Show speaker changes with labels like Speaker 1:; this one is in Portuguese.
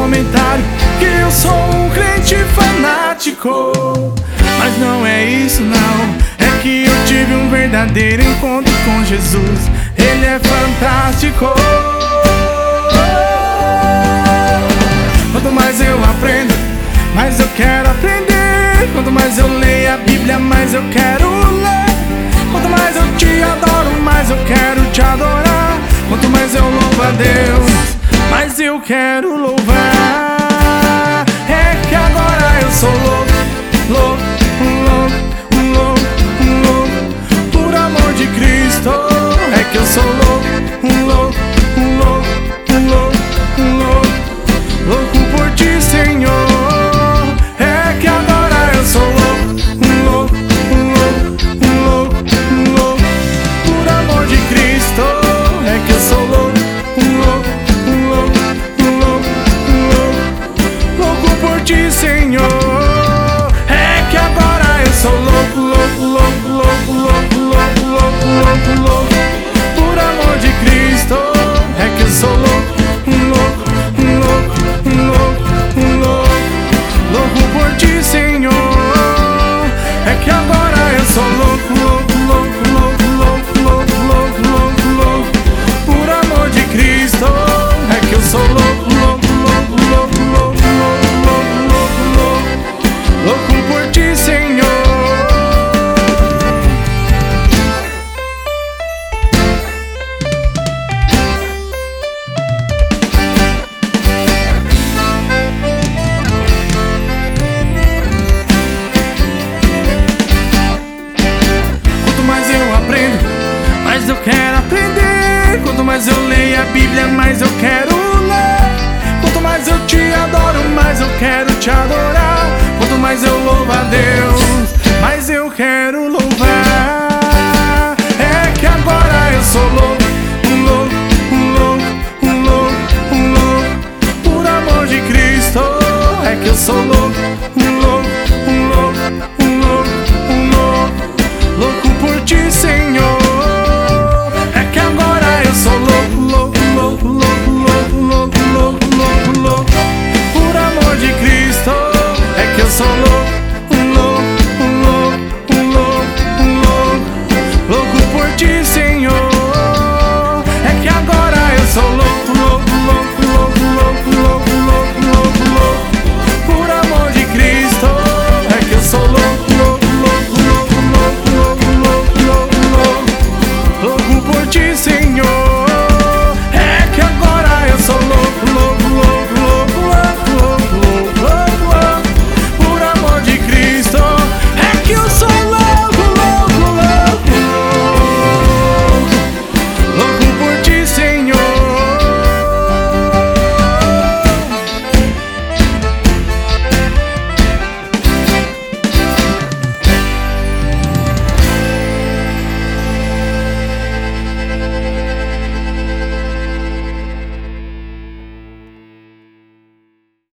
Speaker 1: comentário que eu sou um crente fanático. Mas não é isso não, é que eu tive um verdadeiro encontro com Jesus. Ele é fantástico. Quanto mais eu aprendo, mais eu quero aprender. Quanto mais eu leio a Bíblia, mais eu quero ler. Quanto mais eu te adoro, mais eu quero te adorar. Quanto mais eu louvo a Deus, mais eu quero louvar. É que agora eu sou louco, louco, louco, louco, louco, por amor de Cristo. É que eu sou louco, louco, louco, louco, louco, louco por ti, Senhor. É que agora eu sou louco, louco, louco, louco, louco, por amor de Cristo. É que eu sou louco, louco, louco, louco, louco, louco por ti, Senhor. É que agora eu sou louco, louco, louco, louco, louco, louco, louco, louco, louco, por amor de Cristo. É que eu sou louco, louco, louco, louco, louco, louco por ti, Senhor. É que agora eu sou louco, louco, louco, louco, louco, louco, louco, louco, louco, por amor de Cristo. É que eu sou louco, louco, louco, louco, louco, louco, louco, louco, louco, louco por ti, Senhor. Quanto mais eu aprendo, mais eu quero aprender. Quanto mais eu leio a Bíblia, mais eu quero ler. Quanto mais eu te adoro, mais eu quero te adorar. Quanto mais eu louvo a Deus, mais eu quero louvar. É que agora eu sou louco, louco, louco, louco, louco, por amor de Cristo. É que eu sou louco,